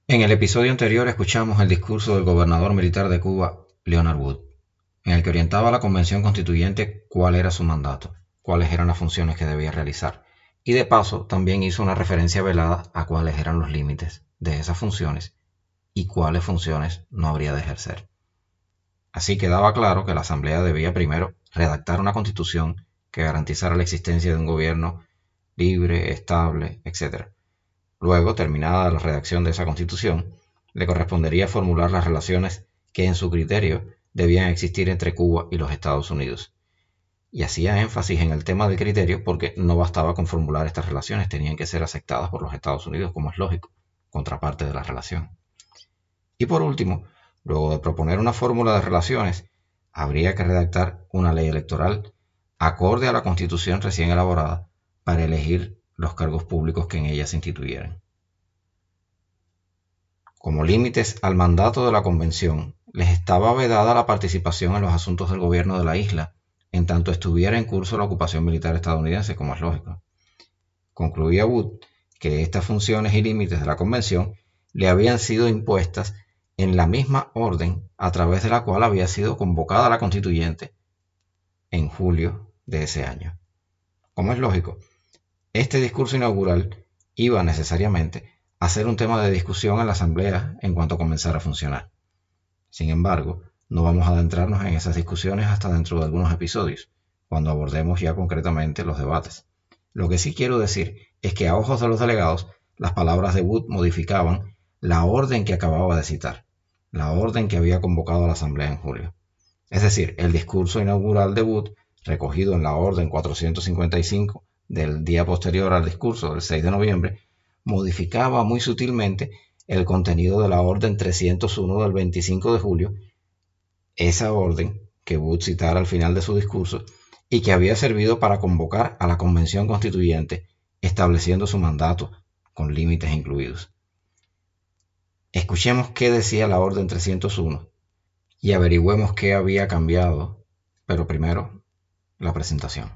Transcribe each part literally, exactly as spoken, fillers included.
En el episodio anterior escuchamos el discurso del gobernador militar de Cuba, Leonard Wood, en el que orientaba a la Convención Constituyente cuál era su mandato, cuáles eran las funciones que debía realizar, y de paso también hizo una referencia velada a cuáles eran los límites de esas funciones y cuáles funciones no habría de ejercer. Así quedaba claro que la Asamblea debía primero redactar una constitución que garantizara la existencia de un gobierno libre, estable, etcétera. Luego, terminada la redacción de esa constitución, le correspondería formular las relaciones que en su criterio debían existir entre Cuba y los Estados Unidos. Y hacía énfasis en el tema del criterio porque no bastaba con formular estas relaciones, tenían que ser aceptadas por los Estados Unidos, como es lógico, contraparte de la relación. Y por último, luego de proponer una fórmula de relaciones, habría que redactar una ley electoral acorde a la constitución recién elaborada para elegir los cargos públicos que en ella se instituyeran. Como límites al mandato de la Convención, les estaba vedada la participación en los asuntos del gobierno de la isla, en tanto estuviera en curso la ocupación militar estadounidense, como es lógico. Concluía Wood que estas funciones y límites de la Convención le habían sido impuestas en la misma orden a través de la cual había sido convocada la Constituyente en julio de ese año. Como es lógico, este discurso inaugural iba necesariamente a ser un tema de discusión en la Asamblea en cuanto comenzara a funcionar. Sin embargo, no vamos a adentrarnos en esas discusiones hasta dentro de algunos episodios, cuando abordemos ya concretamente los debates. Lo que sí quiero decir es que a ojos de los delegados, las palabras de Wood modificaban la orden que acababa de citar, la orden que había convocado a la Asamblea en julio. Es decir, el discurso inaugural de Wood, recogido en la orden cuatrocientos cincuenta y cinco del día posterior al discurso del seis de noviembre, modificaba muy sutilmente el contenido de la orden trescientos uno del veinticinco de julio, esa orden que Wood citara al final de su discurso y que había servido para convocar a la Convención Constituyente, estableciendo su mandato, con límites incluidos. Escuchemos qué decía la orden trescientos uno y averigüemos qué había cambiado, pero primero, la presentación.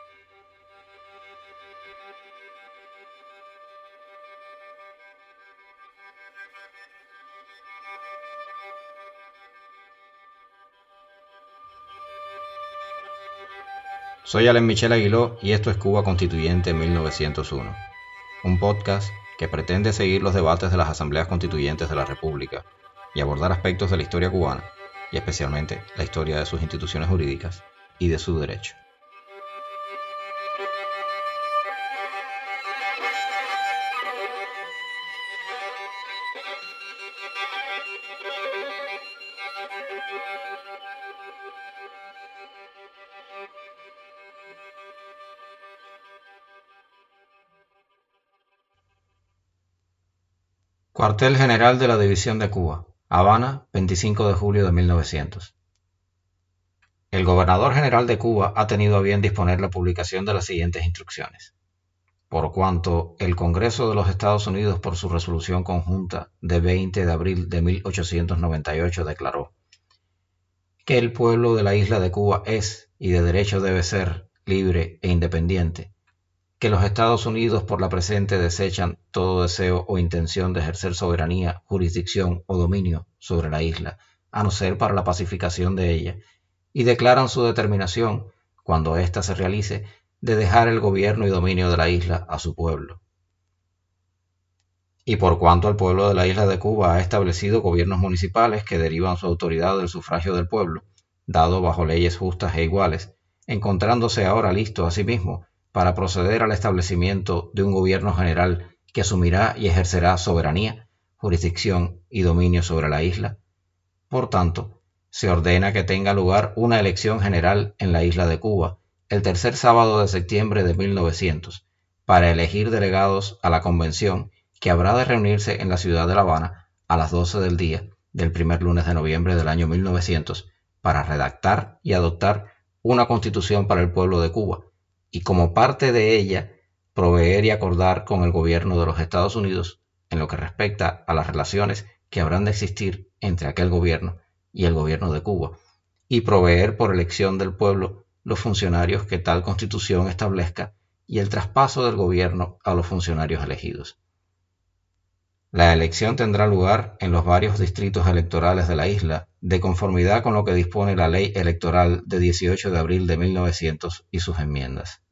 Soy Allen Michel Aguiló y esto es Cuba Constituyente mil novecientos uno, un podcast que pretende seguir los debates de las asambleas constituyentes de la República y abordar aspectos de la historia cubana, y especialmente la historia de sus instituciones jurídicas y de su derecho. Cuartel General de la División de Cuba, Habana, veinticinco de julio de mil novecientos. El Gobernador General de Cuba ha tenido a bien disponer la publicación de las siguientes instrucciones. Por cuanto el Congreso de los Estados Unidos, por su resolución conjunta de veinte de abril de mil ochocientos noventa y ocho, declaró que el pueblo de la isla de Cuba es y de derecho debe ser libre e independiente, que los Estados Unidos por la presente desechan todo deseo o intención de ejercer soberanía, jurisdicción o dominio sobre la isla, a no ser para la pacificación de ella, y declaran su determinación, cuando ésta se realice, de dejar el gobierno y dominio de la isla a su pueblo. Y por cuanto el pueblo de la isla de Cuba ha establecido gobiernos municipales que derivan su autoridad del sufragio del pueblo, dado bajo leyes justas e iguales, encontrándose ahora listo asimismo para proceder al establecimiento de un gobierno general que asumirá y ejercerá soberanía, jurisdicción y dominio sobre la isla. Por tanto, se ordena que tenga lugar una elección general en la isla de Cuba el tercer sábado de septiembre de mil novecientos para elegir delegados a la convención que habrá de reunirse en la ciudad de La Habana a las doce del día del primer lunes de noviembre del año mil novecientos para redactar y adoptar una constitución para el pueblo de Cuba, y como parte de ella proveer y acordar con el gobierno de los Estados Unidos en lo que respecta a las relaciones que habrán de existir entre aquel gobierno y el gobierno de Cuba, y proveer por elección del pueblo los funcionarios que tal constitución establezca y el traspaso del gobierno a los funcionarios elegidos. La elección tendrá lugar en los varios distritos electorales de la isla, de conformidad con lo que dispone la Ley Electoral de dieciocho de abril de mil novecientos y sus enmiendas.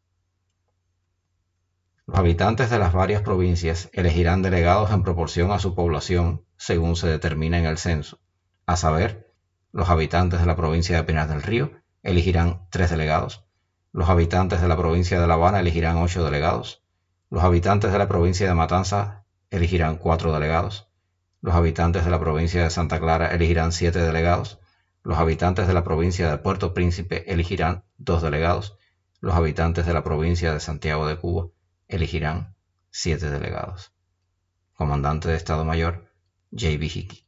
Los habitantes de las varias provincias elegirán delegados en proporción a su población, según se determina en el censo. A saber, los habitantes de la provincia de Pinar del Río elegirán tres delegados, los habitantes de la provincia de La Habana elegirán ocho delegados, los habitantes de la provincia de Matanzas elegirán cuatro delegados, los habitantes de la provincia de Santa Clara elegirán siete delegados, los habitantes de la provincia de Puerto Príncipe elegirán dos delegados, los habitantes de la provincia de Santiago de Cuba elegirán siete delegados. Comandante de Estado Mayor, J B Hickey.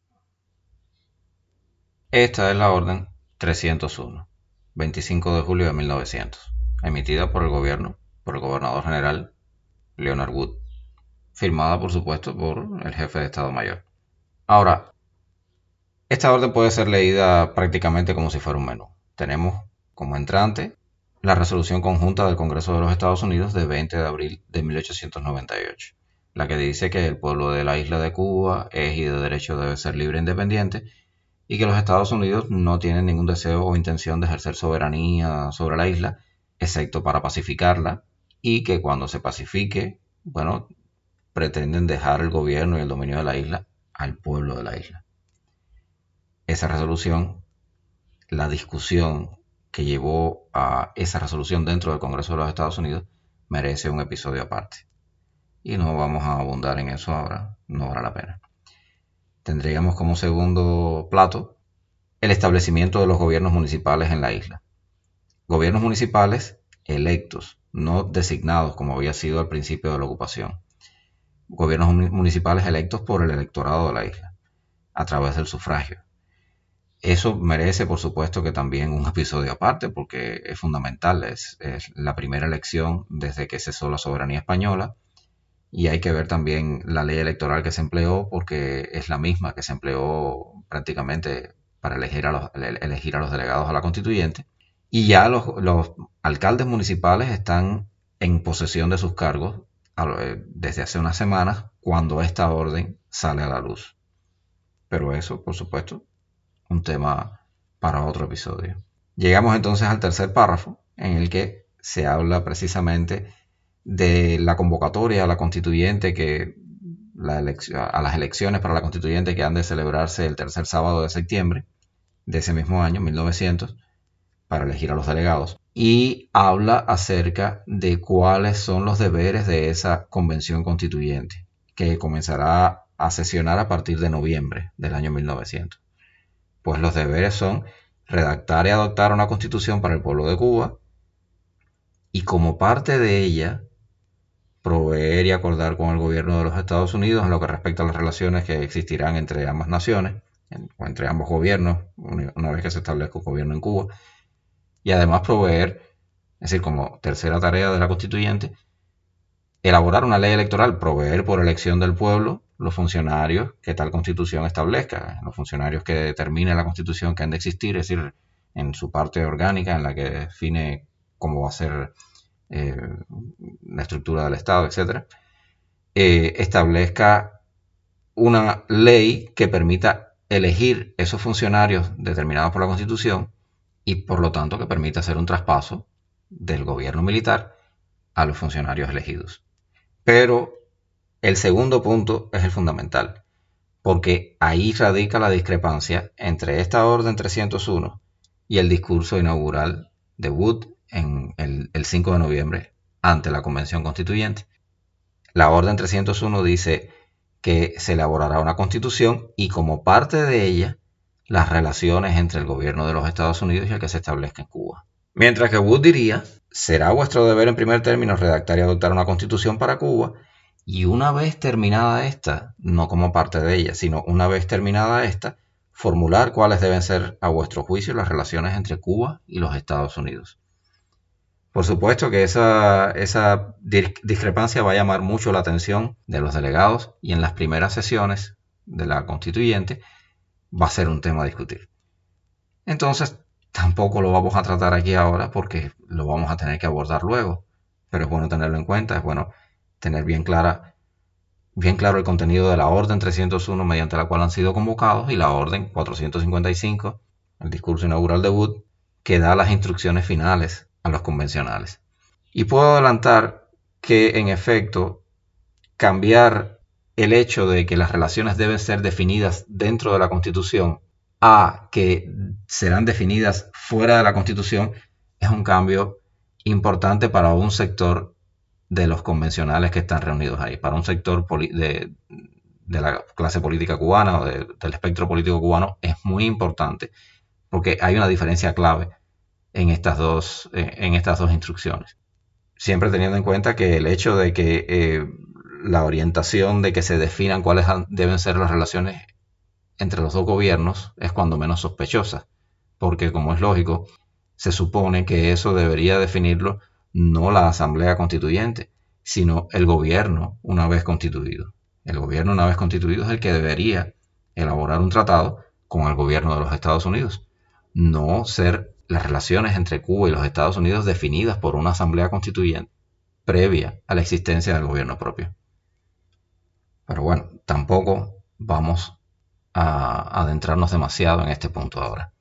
Esta es la orden trescientos uno, veinticinco de julio de mil novecientos, emitida por el gobierno, por el gobernador general Leonard Wood, firmada por supuesto por el jefe de Estado Mayor. Ahora, esta orden puede ser leída prácticamente como si fuera un menú. Tenemos como entrante la resolución conjunta del Congreso de los Estados Unidos de veinte de abril de mil ochocientos noventa y ocho, la que dice que el pueblo de la isla de Cuba es y de derecho debe ser libre e independiente y que los Estados Unidos no tienen ningún deseo o intención de ejercer soberanía sobre la isla, excepto para pacificarla, y que cuando se pacifique, bueno, pretenden dejar el gobierno y el dominio de la isla al pueblo de la isla. Esa resolución, la discusión que llevó a esa resolución dentro del Congreso de los Estados Unidos, merece un episodio aparte. Y no vamos a abundar en eso ahora, no vale la pena. Tendríamos como segundo plato el establecimiento de los gobiernos municipales en la isla. Gobiernos municipales electos, no designados como había sido al principio de la ocupación. Gobiernos municipales electos por el electorado de la isla, a través del sufragio. Eso merece, por supuesto, que también un episodio aparte, porque es fundamental, es, es la primera elección desde que cesó la soberanía española, y hay que ver también la ley electoral que se empleó, porque es la misma que se empleó prácticamente para elegir a los, elegir a los delegados a la constituyente, y ya los, los alcaldes municipales están en posesión de sus cargos desde hace unas semanas, cuando esta orden sale a la luz. Pero eso, por supuesto, un tema para otro episodio. Llegamos entonces al tercer párrafo, en el que se habla precisamente de la convocatoria a la constituyente que la a las elecciones para la constituyente que han de celebrarse el tercer sábado de septiembre de ese mismo año, mil novecientos, para elegir a los delegados, y habla acerca de cuáles son los deberes de esa convención constituyente, que comenzará a sesionar a partir de noviembre del año mil novecientos. Pues los deberes son redactar y adoptar una constitución para el pueblo de Cuba y, como parte de ella, proveer y acordar con el gobierno de los Estados Unidos en lo que respecta a las relaciones que existirán entre ambas naciones, o entre ambos gobiernos, una vez que se establezca un gobierno en Cuba, y además proveer, es decir, como tercera tarea de la constituyente, elaborar una ley electoral, proveer por elección del pueblo los funcionarios que tal constitución establezca, los funcionarios que determine la constitución que han de existir, es decir, en su parte orgánica, en la que define cómo va a ser eh, la estructura del Estado, etcétera, eh, establezca una ley que permita elegir esos funcionarios determinados por la Constitución y, por lo tanto, que permita hacer un traspaso del gobierno militar a los funcionarios elegidos. Pero el segundo punto es el fundamental, porque ahí radica la discrepancia entre esta orden trescientos uno y el discurso inaugural de Wood en el, el cinco de noviembre ante la Convención Constituyente. La orden trescientos uno dice que se elaborará una constitución y, como parte de ella, las relaciones entre el gobierno de los Estados Unidos y el que se establezca en Cuba. Mientras que Wood diría, será vuestro deber en primer término redactar y adoptar una constitución para Cuba, y una vez terminada esta, no como parte de ella, sino una vez terminada esta, formular cuáles deben ser a vuestro juicio las relaciones entre Cuba y los Estados Unidos. Por supuesto que esa, esa discrepancia va a llamar mucho la atención de los delegados, y en las primeras sesiones de la constituyente va a ser un tema a discutir. Entonces, tampoco lo vamos a tratar aquí ahora porque lo vamos a tener que abordar luego, pero es bueno tenerlo en cuenta, es bueno tener bien clara bien claro el contenido de la Orden trescientos uno mediante la cual han sido convocados y la Orden cuatrocientos cincuenta y cinco, el discurso inaugural de Wood, que da las instrucciones finales a los convencionales. Y puedo adelantar que, en efecto, cambiar el hecho de que las relaciones deben ser definidas dentro de la Constitución a que serán definidas fuera de la Constitución es un cambio importante para un sector de los convencionales que están reunidos ahí, para un sector de, de la clase política cubana o de, del espectro político cubano es muy importante porque hay una diferencia clave en estas dos, en estas dos instrucciones. Siempre teniendo en cuenta que el hecho de que eh, la orientación de que se definan cuáles deben ser las relaciones entre los dos gobiernos es cuando menos sospechosa, porque como es lógico, se supone que eso debería definirlo no la Asamblea Constituyente, sino el gobierno una vez constituido. El gobierno una vez constituido es el que debería elaborar un tratado con el gobierno de los Estados Unidos, no ser las relaciones entre Cuba y los Estados Unidos definidas por una Asamblea Constituyente previa a la existencia del gobierno propio. Pero bueno, tampoco vamos a adentrarnos demasiado en este punto ahora.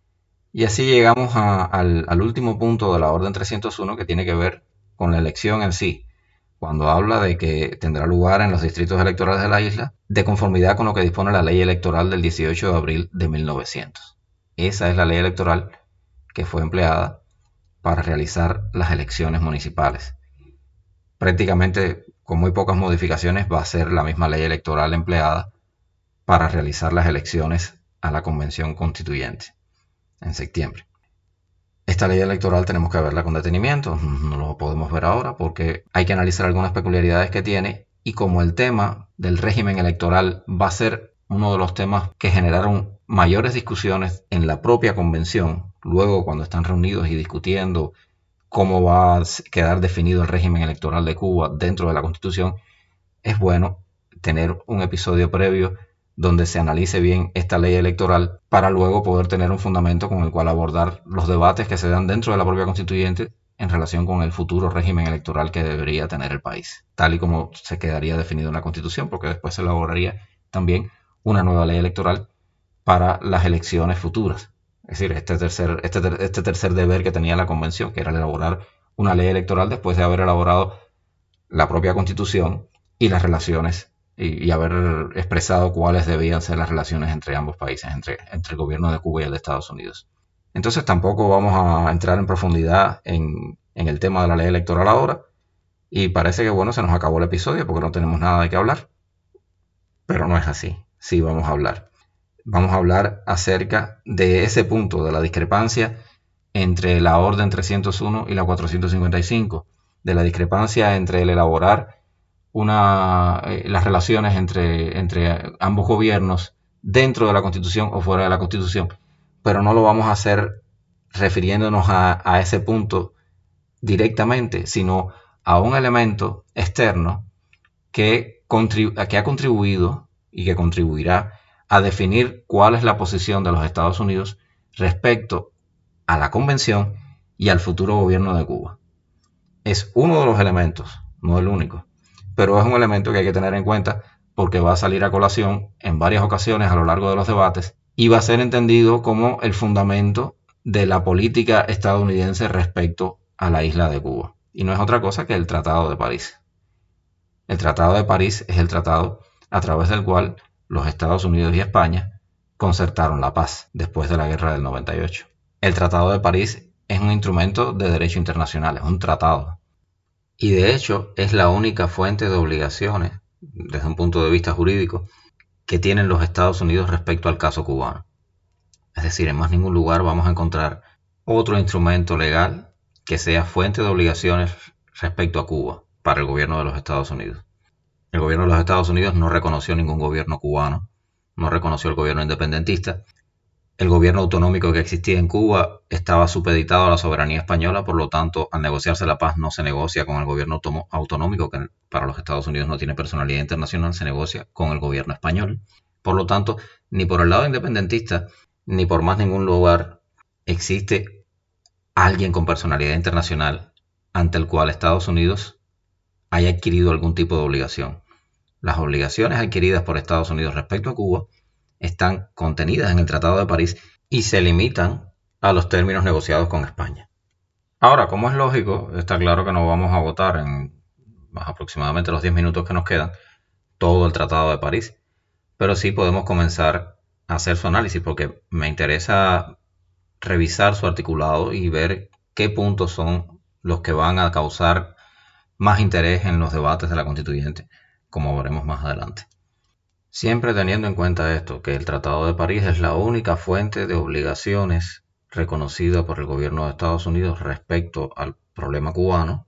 Y así llegamos a, al, al último punto de la Orden trescientos uno, que tiene que ver con la elección en sí, cuando habla de que tendrá lugar en los distritos electorales de la isla de conformidad con lo que dispone la ley electoral del dieciocho de abril de mil novecientos. Esa es la ley electoral que fue empleada para realizar las elecciones municipales. Prácticamente con muy pocas modificaciones va a ser la misma ley electoral empleada para realizar las elecciones a la Convención Constituyente en septiembre. Esta ley electoral tenemos que verla con detenimiento, no lo podemos ver ahora porque hay que analizar algunas peculiaridades que tiene, y como el tema del régimen electoral va a ser uno de los temas que generaron mayores discusiones en la propia convención, luego cuando están reunidos y discutiendo cómo va a quedar definido el régimen electoral de Cuba dentro de la Constitución, es bueno tener un episodio previo donde se analice bien esta ley electoral para luego poder tener un fundamento con el cual abordar los debates que se dan dentro de la propia constituyente en relación con el futuro régimen electoral que debería tener el país, tal y como se quedaría definido en la Constitución, porque después se elaboraría también una nueva ley electoral para las elecciones futuras. Es decir, este tercer, este, este tercer deber que tenía la Convención, que era elaborar una ley electoral después de haber elaborado la propia Constitución y las relaciones y, y haber expresado cuáles debían ser las relaciones entre ambos países, entre, entre el gobierno de Cuba y el de Estados Unidos. Entonces tampoco vamos a entrar en profundidad en, en el tema de la ley electoral ahora, y parece que bueno, se nos acabó el episodio porque no tenemos nada de qué hablar, pero no es así, sí vamos a hablar. Vamos a hablar acerca de ese punto, de la discrepancia entre la Orden trescientos uno y la cuatrocientos cincuenta y cinco, de la discrepancia entre el elaborar una, eh, las relaciones entre, entre ambos gobiernos dentro de la Constitución o fuera de la Constitución, pero no lo vamos a hacer refiriéndonos a, a ese punto directamente, sino a un elemento externo que, contribu- que ha contribuido y que contribuirá a definir cuál es la posición de los Estados Unidos respecto a la Convención y al futuro gobierno de Cuba. Es uno de los elementos, no el único, pero es un elemento que hay que tener en cuenta porque va a salir a colación en varias ocasiones a lo largo de los debates y va a ser entendido como el fundamento de la política estadounidense respecto a la isla de Cuba. Y no es otra cosa que el Tratado de París. El Tratado de París es el tratado a través del cual los Estados Unidos y España concertaron la paz después de la Guerra del noventa y ocho. El Tratado de París es un instrumento de derecho internacional, es un tratado. Y de hecho es la única fuente de obligaciones, desde un punto de vista jurídico, que tienen los Estados Unidos respecto al caso cubano. Es decir, en más ningún lugar vamos a encontrar otro instrumento legal que sea fuente de obligaciones respecto a Cuba para el gobierno de los Estados Unidos. El gobierno de los Estados Unidos no reconoció ningún gobierno cubano, no reconoció el gobierno independentista. El gobierno autonómico que existía en Cuba estaba supeditado a la soberanía española, por lo tanto, al negociarse la paz no se negocia con el gobierno autonómico, que para los Estados Unidos no tiene personalidad internacional, se negocia con el gobierno español. Por lo tanto, ni por el lado independentista, ni por más ningún lugar existe alguien con personalidad internacional ante el cual Estados Unidos haya adquirido algún tipo de obligación. las obligaciones adquiridas por Estados Unidos respecto a Cuba están contenidas en el Tratado de París y se limitan a los términos negociados con España. Ahora, como es lógico, está claro que no vamos a agotar en aproximadamente los diez minutos que nos quedan todo el Tratado de París, pero sí podemos comenzar a hacer su análisis porque me interesa revisar su articulado y ver qué puntos son los que van a causar más interés en los debates de la constituyente, como veremos más adelante. Siempre teniendo en cuenta esto, que el Tratado de París es la única fuente de obligaciones reconocida por el gobierno de Estados Unidos respecto al problema cubano,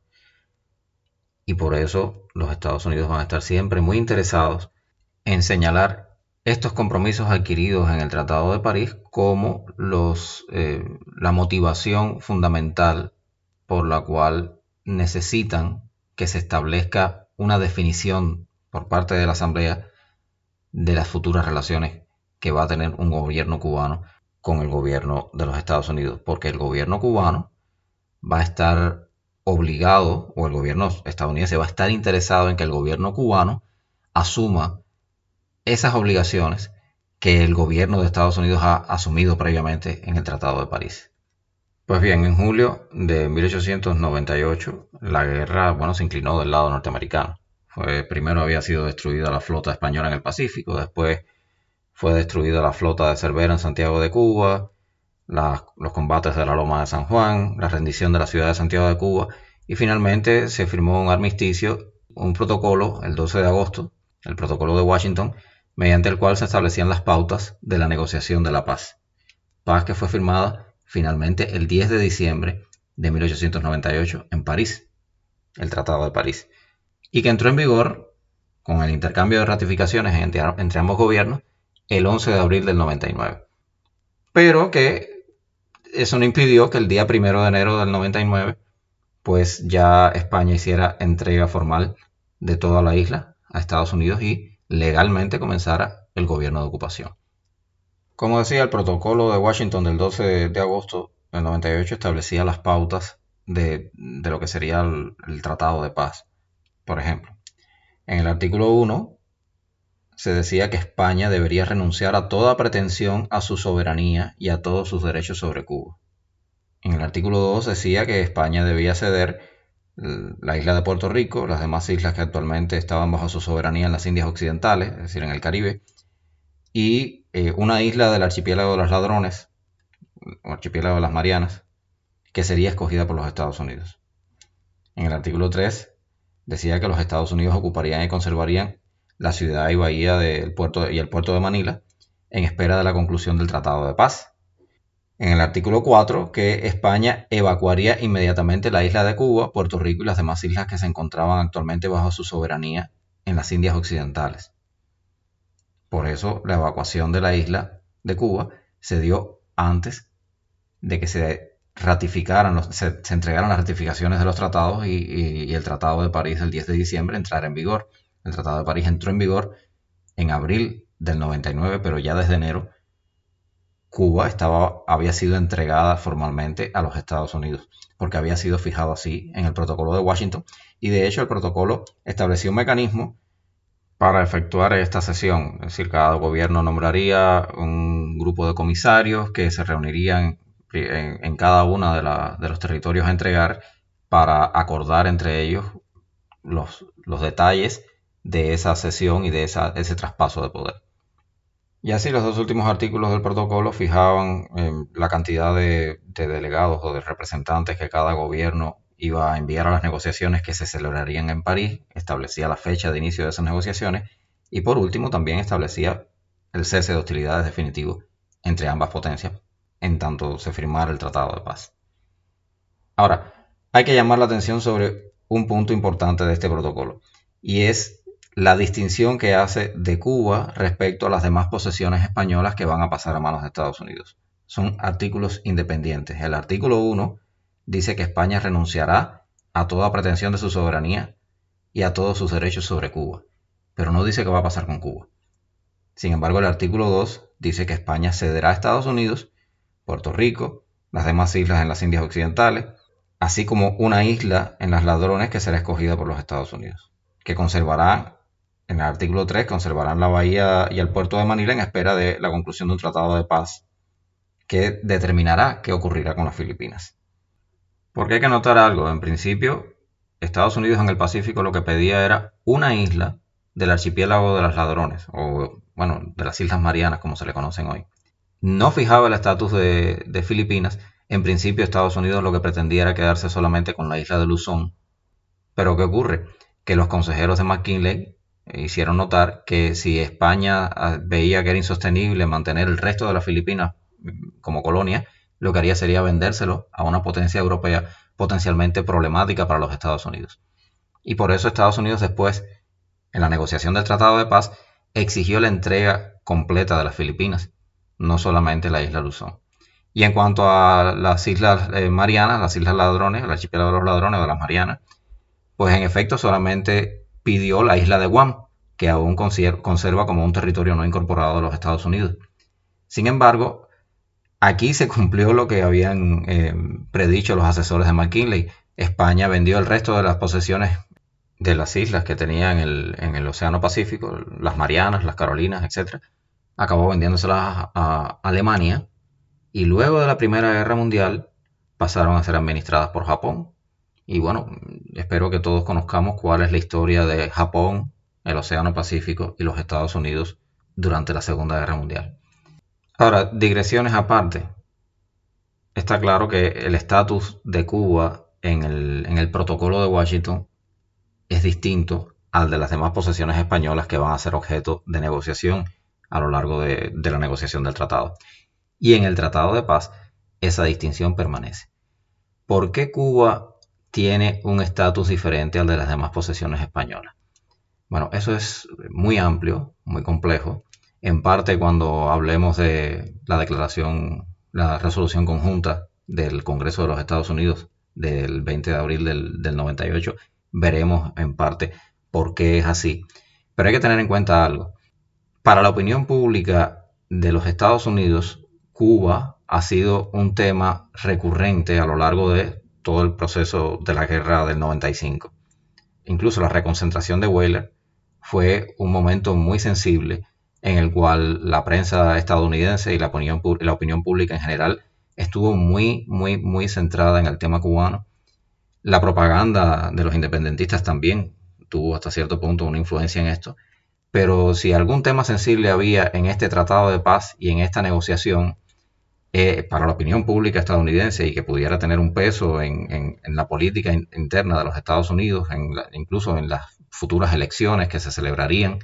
y por eso los Estados Unidos van a estar siempre muy interesados en señalar estos compromisos adquiridos en el Tratado de París como los, eh, la motivación fundamental por la cual necesitan que se establezca una definición por parte de la Asamblea de las futuras relaciones que va a tener un gobierno cubano con el gobierno de los Estados Unidos, porque el gobierno cubano va a estar obligado, o el gobierno estadounidense va a estar interesado en que el gobierno cubano asuma esas obligaciones que el gobierno de Estados Unidos ha asumido previamente en el Tratado de París. Pues bien, en julio de mil ochocientos noventa y ocho, la guerra, bueno, se inclinó del lado norteamericano. Fue, primero había sido destruida la flota española en el Pacífico, después fue destruida la flota de Cervera en Santiago de Cuba, la, los combates de la Loma de San Juan, la rendición de la ciudad de Santiago de Cuba, y finalmente se firmó un armisticio, un protocolo, el doce de agosto, el protocolo de Washington, mediante el cual se establecían las pautas de la negociación de la paz. Paz que fue firmada finalmente el diez de diciembre de mil ochocientos noventa y ocho en París, el Tratado de París, y que entró en vigor con el intercambio de ratificaciones entre, entre ambos gobiernos el once de abril del noventa y nueve. Pero que eso no impidió que el día primero de enero del noventa y nueve, pues ya España hiciera entrega formal de toda la isla a Estados Unidos y legalmente comenzara el gobierno de ocupación. Como decía, el protocolo de Washington del doce de agosto del noventa y ocho establecía las pautas de, de lo que sería el, el Tratado de Paz. Por ejemplo, en el artículo uno se decía que España debería renunciar a toda pretensión a su soberanía y a todos sus derechos sobre Cuba. En el artículo dos decía que España debía ceder la isla de Puerto Rico, las demás islas que actualmente estaban bajo su soberanía en las Indias Occidentales, es decir, en el Caribe, y eh, una isla del archipiélago de los Ladrones, o archipiélago de las Marianas, que sería escogida por los Estados Unidos. En el artículo tres decía que los Estados Unidos ocuparían y conservarían la ciudad y bahía del puerto y el puerto de Manila en espera de la conclusión del Tratado de Paz. En el artículo cuatro, que España evacuaría inmediatamente la isla de Cuba, Puerto Rico y las demás islas que se encontraban actualmente bajo su soberanía en las Indias Occidentales. Por eso la evacuación de la isla de Cuba se dio antes de que se ratificaran, los, se, se entregaran las ratificaciones de los tratados y, y, y el Tratado de París del diez de diciembre entrara en vigor. El Tratado de París entró en vigor en abril del noventa y nueve, pero ya desde enero Cuba estaba, había sido entregada formalmente a los Estados Unidos, porque había sido fijado así en el protocolo de Washington, y de hecho el protocolo estableció un mecanismo para efectuar esta cesión. Es decir, cada gobierno nombraría un grupo de comisarios que se reunirían en, en cada uno de, la, de los territorios a entregar para acordar entre ellos los, los detalles de esa cesión y de esa, ese traspaso de poder. Y así los dos últimos artículos del protocolo fijaban eh, la cantidad de, de delegados o de representantes que cada gobierno iba a enviar a las negociaciones que se celebrarían en París, establecía la fecha de inicio de esas negociaciones y por último también establecía el cese de hostilidades definitivo entre ambas potencias en tanto se firmara el Tratado de Paz. Ahora, hay que llamar la atención sobre un punto importante de este protocolo y es la distinción que hace de Cuba respecto a las demás posesiones españolas que van a pasar a manos de Estados Unidos. Son artículos independientes. El artículo uno dice que España renunciará a toda pretensión de su soberanía y a todos sus derechos sobre Cuba, pero no dice qué va a pasar con Cuba. Sin embargo, el artículo dos dice que España cederá a Estados Unidos Puerto Rico, las demás islas en las Indias Occidentales, así como una isla en las Ladrones que será escogida por los Estados Unidos, que conservará en el artículo tres, conservarán la bahía y el puerto de Manila en espera de la conclusión de un tratado de paz que determinará qué ocurrirá con las Filipinas. Porque hay que notar algo, en principio, Estados Unidos en el Pacífico lo que pedía era una isla del archipiélago de los Ladrones, o bueno, de las Islas Marianas como se le conocen hoy. No fijaba el estatus de, de Filipinas. En principio Estados Unidos lo que pretendía era quedarse solamente con la isla de Luzón. Pero ¿qué ocurre? Que los consejeros de McKinley hicieron notar que si España veía que era insostenible mantener el resto de las Filipinas como colonia, lo que haría sería vendérselo a una potencia europea potencialmente problemática para los Estados Unidos. Y por eso Estados Unidos después, en la negociación del Tratado de Paz, exigió la entrega completa de las Filipinas, no solamente la isla Luzón. Y en cuanto a las Islas eh, Marianas, las Islas Ladrones, el archipiélago de los Ladrones o de las Marianas, pues en efecto solamente pidió la isla de Guam, que aún conserva como un territorio no incorporado de los Estados Unidos. Sin embargo, aquí se cumplió lo que habían eh, predicho los asesores de McKinley. España vendió el resto de las posesiones de las islas que tenía en el, en el Océano Pacífico, las Marianas, las Carolinas, etcétera. Acabó vendiéndoselas a, a Alemania y luego de la Primera Guerra Mundial pasaron a ser administradas por Japón. Y bueno, espero que todos conozcamos cuál es la historia de Japón, el Océano Pacífico y los Estados Unidos durante la Segunda Guerra Mundial. Ahora, digresiones aparte, está claro que el estatus de Cuba en el, en el protocolo de Washington es distinto al de las demás posesiones españolas que van a ser objeto de negociación a lo largo de, de la negociación del tratado. Y en el Tratado de Paz, esa distinción permanece. ¿Por qué Cuba tiene un estatus diferente al de las demás posesiones españolas? Bueno, eso es muy amplio, muy complejo. En parte cuando hablemos de la declaración, la resolución conjunta del Congreso de los Estados Unidos del veinte de abril del, del noventa y ocho, veremos en parte por qué es así. Pero hay que tener en cuenta algo. Para la opinión pública de los Estados Unidos, Cuba ha sido un tema recurrente a lo largo de todo el proceso de la guerra del noventa y cinco. Incluso la reconcentración de Weyler fue un momento muy sensible en el cual la prensa estadounidense y la opinión, la opinión pública en general estuvo muy, muy, muy centrada en el tema cubano. La propaganda de los independentistas también tuvo hasta cierto punto una influencia en esto. Pero si algún tema sensible había en este tratado de paz y en esta negociación eh, para la opinión pública estadounidense y que pudiera tener un peso en, en, en la política in, interna de los Estados Unidos, en la, incluso en las futuras elecciones que se celebrarían,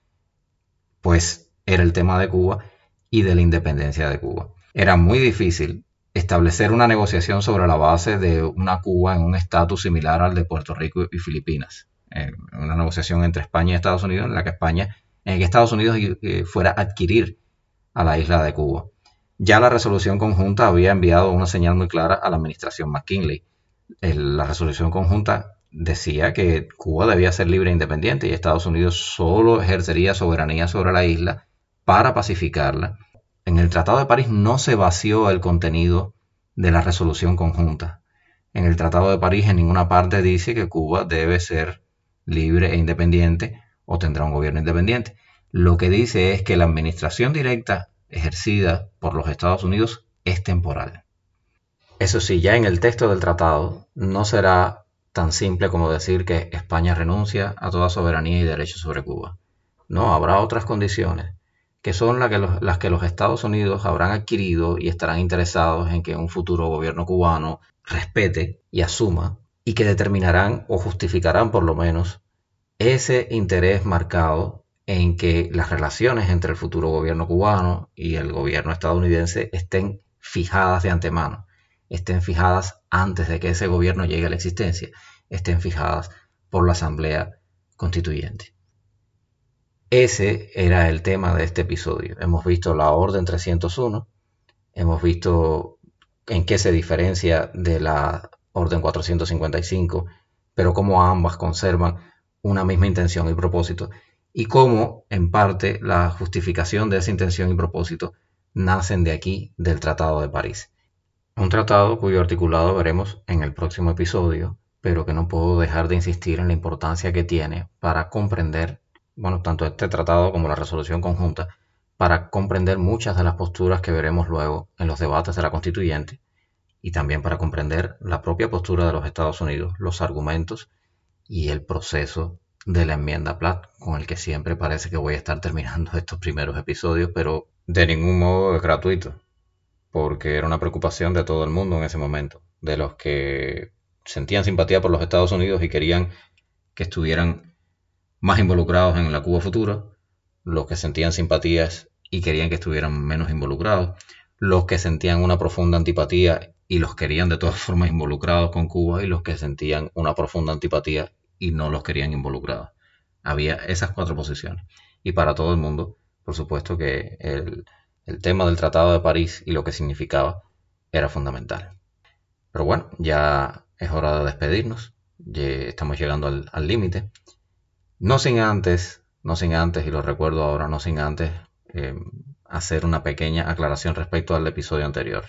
pues era el tema de Cuba y de la independencia de Cuba. Era muy difícil establecer una negociación sobre la base de una Cuba en un estatus similar al de Puerto Rico y Filipinas. Eh, una negociación entre España y Estados Unidos en la que España, en que Estados Unidos eh, fuera a adquirir a la isla de Cuba. Ya la resolución conjunta había enviado una señal muy clara a la administración McKinley. El, la resolución conjunta decía que Cuba debía ser libre e independiente y Estados Unidos solo ejercería soberanía sobre la isla para pacificarla. En el Tratado de París no se vació el contenido de la resolución conjunta. En el Tratado de París en ninguna parte dice que Cuba debe ser libre e independiente o tendrá un gobierno independiente. Lo que dice es que la administración directa ejercida por los Estados Unidos es temporal. Eso sí, ya en el texto del tratado no será tan simple como decir que España renuncia a toda soberanía y derecho sobre Cuba. No, habrá otras condiciones, que son las que, los, las que los Estados Unidos habrán adquirido y estarán interesados en que un futuro gobierno cubano respete y asuma, y que determinarán o justificarán por lo menos ese interés marcado en que las relaciones entre el futuro gobierno cubano y el gobierno estadounidense estén fijadas de antemano, estén fijadas antes de que ese gobierno llegue a la existencia, estén fijadas por la Asamblea Constituyente. Ese era el tema de este episodio. Hemos visto la Orden trescientos uno, hemos visto en qué se diferencia de la Orden cuatrocientos cincuenta y cinco, pero cómo ambas conservan una misma intención y propósito, y cómo, en parte, la justificación de esa intención y propósito nacen de aquí, del Tratado de París. Un tratado cuyo articulado veremos en el próximo episodio, pero que no puedo dejar de insistir en la importancia que tiene para comprender bueno, tanto este tratado como la resolución conjunta, para comprender muchas de las posturas que veremos luego en los debates de la Constituyente y también para comprender la propia postura de los Estados Unidos, los argumentos y el proceso de la enmienda Platt, con el que siempre parece que voy a estar terminando estos primeros episodios, pero de ningún modo es gratuito, porque era una preocupación de todo el mundo en ese momento, de los que sentían simpatía por los Estados Unidos y querían que estuvieran más involucrados en la Cuba futura, los que sentían simpatías y querían que estuvieran menos involucrados, los que sentían una profunda antipatía y los querían de todas formas involucrados con Cuba, y los que sentían una profunda antipatía y no los querían involucrados. Había esas cuatro posiciones. Y para todo el mundo, por supuesto que el, el tema del Tratado de París y lo que significaba era fundamental. Pero bueno, ya es hora de despedirnos. Ya estamos llegando al límite. No sin antes, no sin antes, y lo recuerdo ahora, no sin antes eh, hacer una pequeña aclaración respecto al episodio anterior.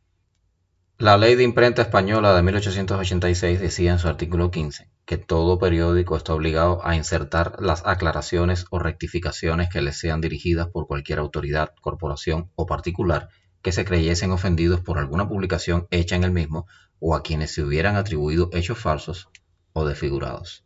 La Ley de Imprenta Española de mil ochocientos ochenta y seis decía en su artículo quince que todo periódico está obligado a insertar las aclaraciones o rectificaciones que les sean dirigidas por cualquier autoridad, corporación o particular que se creyesen ofendidos por alguna publicación hecha en el mismo o a quienes se hubieran atribuido hechos falsos o desfigurados.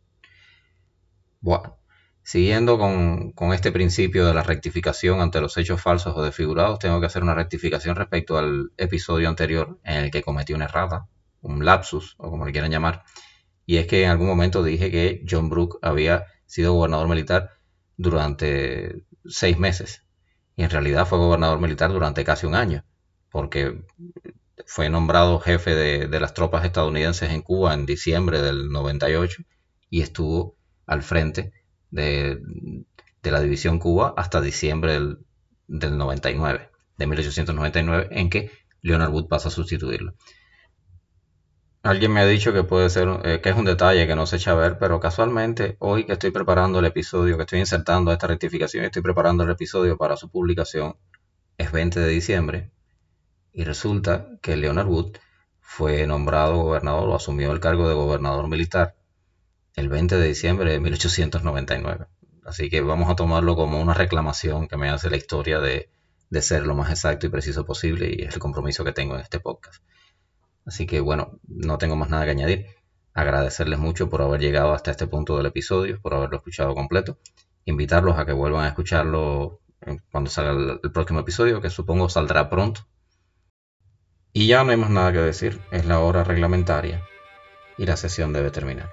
Bueno, siguiendo con, con este principio de la rectificación ante los hechos falsos o desfigurados, tengo que hacer una rectificación respecto al episodio anterior en el que cometí una errata, un lapsus, o como le quieran llamar, y es que en algún momento dije que John Brooke había sido gobernador militar durante seis meses, y en realidad fue gobernador militar durante casi un año, porque fue nombrado jefe de, de las tropas estadounidenses en Cuba en diciembre del noventa y ocho y estuvo al frente de, de la División Cuba hasta diciembre del, del noventa y nueve, de mil ochocientos noventa y nueve, en que Leonard Wood pasa a sustituirlo. Alguien me ha dicho que puede ser, eh, que es un detalle que no se echa a ver, pero casualmente hoy que estoy preparando el episodio, que estoy insertando esta rectificación, estoy preparando el episodio para su publicación, es veinte de diciembre, y resulta que Leonard Wood fue nombrado gobernador o asumió el cargo de gobernador militar el veinte de diciembre de mil ochocientos noventa y nueve. Así que vamos a tomarlo como una reclamación que me hace la historia de, de ser lo más exacto y preciso posible, y es el compromiso que tengo en este podcast. Así que bueno, no tengo más nada que añadir. Agradecerles mucho por haber llegado hasta este punto del episodio, por haberlo escuchado completo. Invitarlos a que vuelvan a escucharlo cuando salga el, el próximo episodio, que supongo saldrá pronto. Y ya no hay más nada que decir, es la hora reglamentaria y la sesión debe terminar.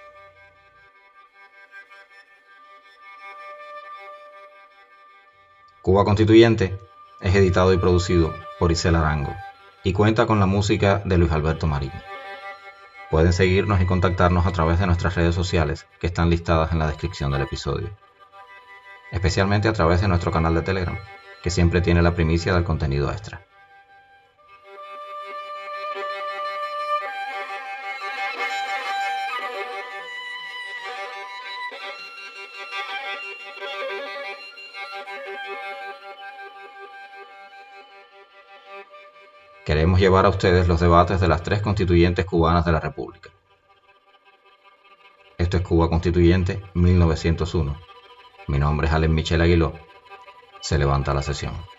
Cuba Constituyente es editado y producido por Isel Arango y cuenta con la música de Luis Alberto Marín. Pueden seguirnos y contactarnos a través de nuestras redes sociales que están listadas en la descripción del episodio, especialmente a través de nuestro canal de Telegram, que siempre tiene la primicia del contenido extra. Queremos llevar a ustedes los debates de las tres constituyentes cubanas de la República. Esto es Cuba Constituyente mil novecientos uno. Mi nombre es Alex Michel Aguiló. Se levanta la sesión.